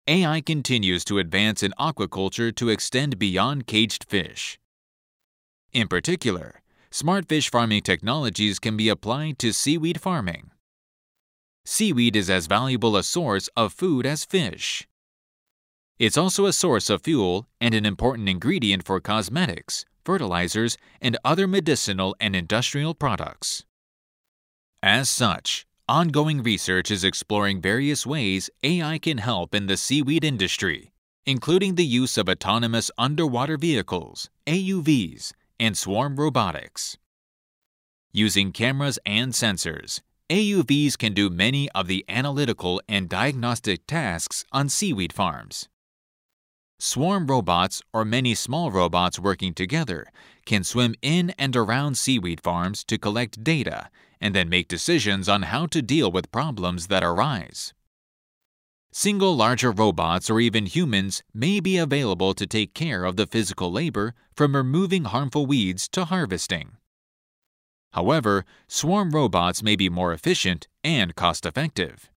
AI continues to advance in aquaculture to extend beyond caged fish. In particular, smart fish farming technologies can be applied to seaweed farming. Seaweed is as valuable a source of food as fish. It's also a source of fuel and an important ingredient for cosmetics, fertilizers, and other medicinal and industrial products. As such, ongoing research is exploring various ways AI can help in the seaweed industry, including the use of autonomous underwater vehicles, AUVs, and swarm robotics. Using cameras and sensors, AUVs can do many of the analytical and diagnostic tasks on seaweed farms. Swarm robots, or many small robots working together, can swim in and around seaweed farms to collect data and then make decisions on how to deal with problems that arise. Single larger robots or even humans may be available to take care of the physical labor from removing harmful weeds to harvesting. However, swarm robots may be more efficient and cost-effective.